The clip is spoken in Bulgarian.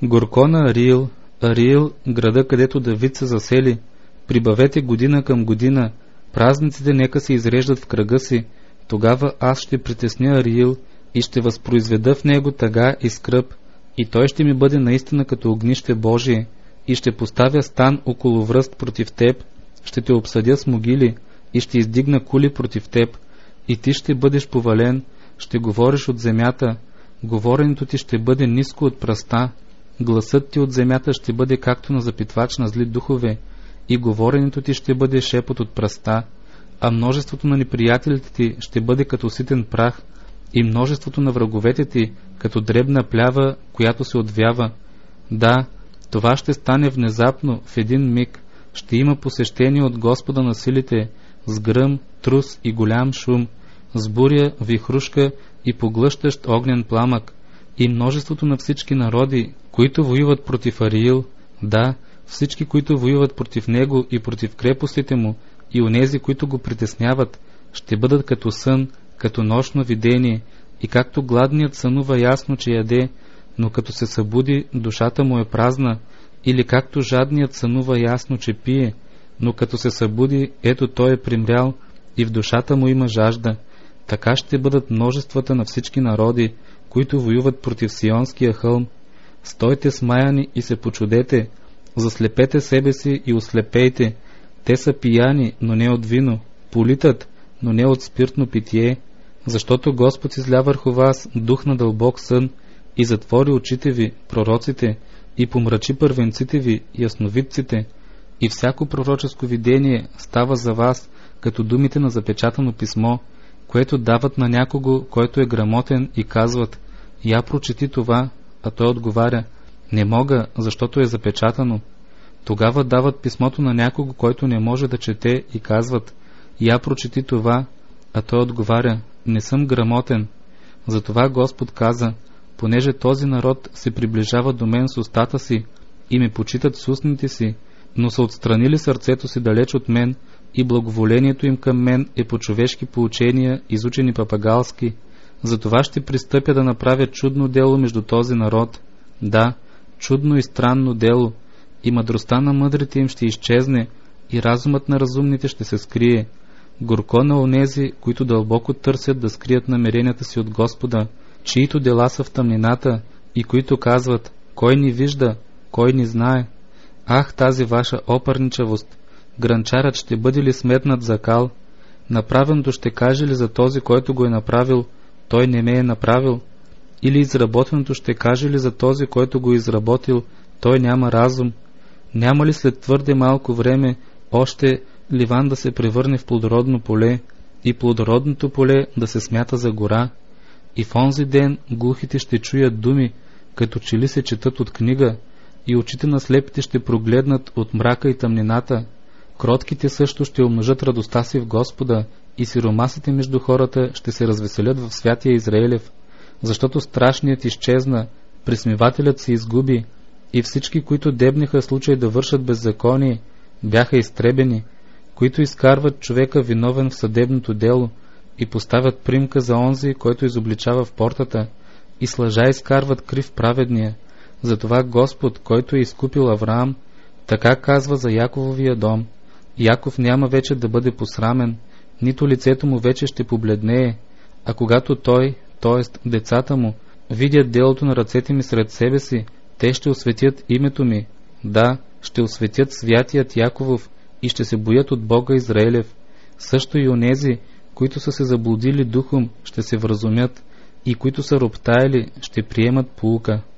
Горко на Ариил, Ариил, града, където Давид се засели, прибавете година към година, празниците нека се изреждат в кръга си, тогава аз ще притесня Ариил и ще възпроизведа в него тъга и скръб, и той ще ми бъде наистина като огнище Божие, и ще поставя стан около връст против теб, ще те обсъдя с могили, и ще издигна кули против теб, и ти ще бъдеш повален, ще говориш от земята, говоренето ти ще бъде ниско от пръста, гласът ти от земята ще бъде както на запитвач на зли духове, и говоренето ти ще бъде шепот от пръста, а множеството на неприятелите ти ще бъде като ситен прах, и множеството на враговете ти като дребна плява, която се отвява. Да, това ще стане внезапно, в един миг, ще има посещение от Господа на силите, с гръм, трус и голям шум, с буря, вихрушка и поглъщащ огнен пламък, и множеството на всички народи, които воюват против Ариил, да, всички, които воюват против него и против крепостите му, и онези, които го притесняват, ще бъдат като сън, като нощно видение, и както гладният сънува ясно, че яде, но като се събуди, душата му е празна, или както жадният сънува ясно, че пие, но като се събуди, ето той е примрял, и в душата му има жажда. Така ще бъдат множествата на всички народи, които воюват против Сионския хълм. Стойте смаяни и се почудете, заслепете себе си и ослепейте. Те са пияни, но не от вино, политат, но не от спиртно питие, защото Господ изля върху вас дух на дълбок сън и затвори очите ви, пророците, и помрачи първенците ви, ясновидците, и всяко пророческо видение става за вас като думите на запечатано писмо, което дават на някого, който е грамотен, и казват: я прочети това, а той отговаря: не мога, защото е запечатано. Тогава дават писмото на някого, който не може да чете, и казват: я прочети това, а той отговаря: не съм грамотен. Затова Господ каза: понеже този народ се приближава до мен с устата си и ме почитат с устните си, но са отстранили сърцето си далеч от мен, и благоволението им към мен е по човешки поучения, изучени папагалски, затова ще пристъпя да направя чудно дело между този народ. Да, чудно и странно дело, и мъдростта на мъдрите им ще изчезне, и разумът на разумните ще се скрие. Горко на онези, които дълбоко търсят да скрият намеренията си от Господа, чието дела са в тъмнината, и които казват: кой ни вижда, кой ни знае? Ах, тази ваша опърничавост! Гранчарът ще бъде ли сметнат за кал? Направеното ще каже ли за този, който го е направил: той не ме е направил? Или изработеното ще каже ли за този, който го е изработил: той няма разум? Няма ли след твърде малко време още Ливан да се превърне в плодородно поле и плодородното поле да се смята за гора? И в онзи ден глухите ще чуят думи, като че ли се четат от книга, и очите на слепите ще прогледнат от мрака и тъмнината. Кротките също ще умножат радостта си в Господа, и сиромасите между хората ще се развеселят в святия Израилев, защото страшният изчезна, присмивателят се изгуби, и всички, които дебнеха случай да вършат беззаконие, бяха изтребени, които изкарват човека виновен в съдебното дело и поставят примка за онзи, който изобличава в портата, и с лъжа изкарват крив праведния. Затова Господ, който е изкупил Авраам, така казва за Якововия дом: Яков няма вече да бъде посрамен, нито лицето му вече ще побледнее, а когато той, т.е. децата му, видят делото на ръцете ми сред себе си, те ще осветят името ми. Да, ще осветят святият Яковов и ще се боят от Бога Израилев. Също и онези, които са се заблудили духом, ще се вразумят, и които са роптаяли, ще приемат поука.